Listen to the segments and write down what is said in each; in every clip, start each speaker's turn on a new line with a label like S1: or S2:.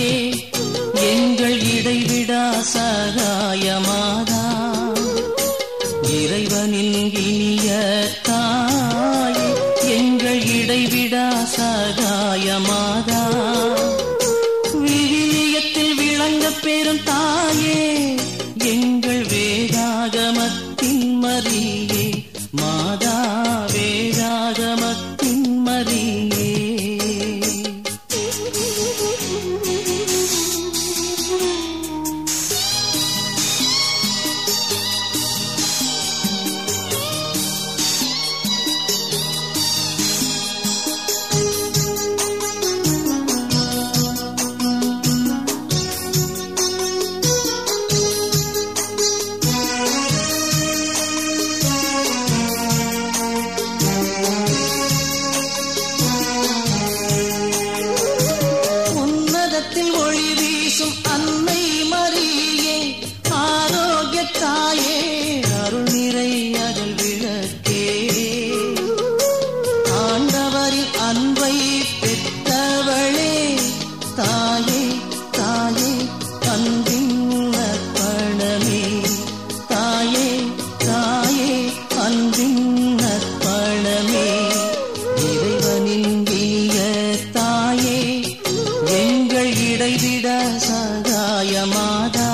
S1: தாயே எங்கள் இடைவிடா சகாயமாதா இறைவனின் இனிய தாயே எங்கள் இடைவிடா சகாயமாதா விவிலியத்தில் விளங்க பெறும் தாயே எங்கள் வேதாகமத்தின் மரியே மாதா வேதாகமத்தின் மரியே ஒளி வீசும் அன்னை மரியே ஆரோக்கிய தாயே அருள் நிறை அகல் விளக்கே ஆண்டவரின் அன்பை பெற்றவளே தாயே தாயே அன்பின் அர்ப்பணமே தாயே தாயே அன்பின் அர்ப்பணமே இறைவனின் இனிய தாயே எங்கள் இடைவிட சகாயமாதா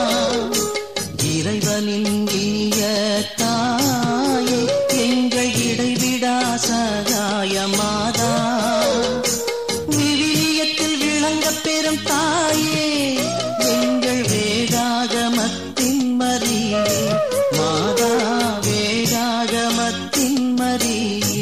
S1: இறைவனின் இனிய தாயே எங்கள் இடைவிடா சகாயமாதா விவிலியத்தில் விளங்க பெறும் தாயே எங்கள் வேதாகமத்தின் மரியே மாதா வேதாகமத்தின் மரியே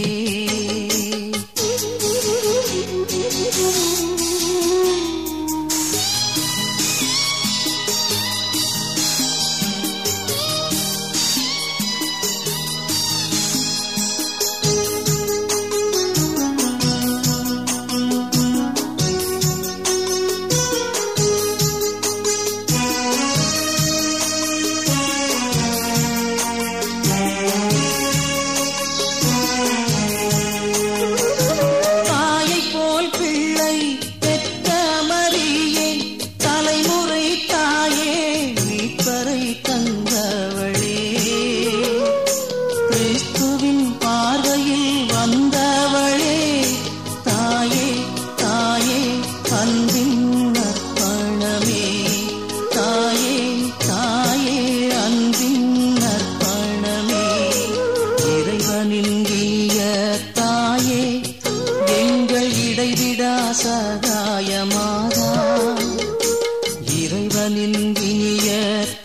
S1: தந்தவளே கிறிஸ்துவின் பார்வையில் வந்தவளே தாயே தாயே அன்பின் அர்ப்பணமே தாயே தாயே அன்பின் அர்ப்பணமே இறைவனின் இனிய தாயே எங்கள் இடைவிடா சகாயமாதா இறைவனின் இனிய